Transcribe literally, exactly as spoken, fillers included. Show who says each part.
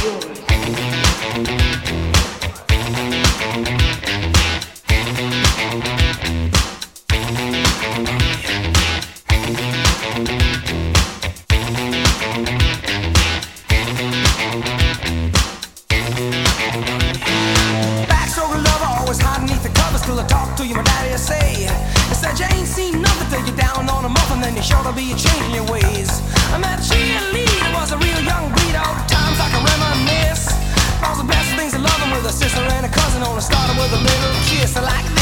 Speaker 1: Backstory lover, always hiding beneath the covers till I talk to you, my daddy will say. He said you ain't seen nothing till you're down on a muffin, then you're sure to be a change in your ways. I met cheerleader, was a real young breed, all the times I can reminisce. All the best things of loving with a sister and a cousin, only started with a little kiss. I like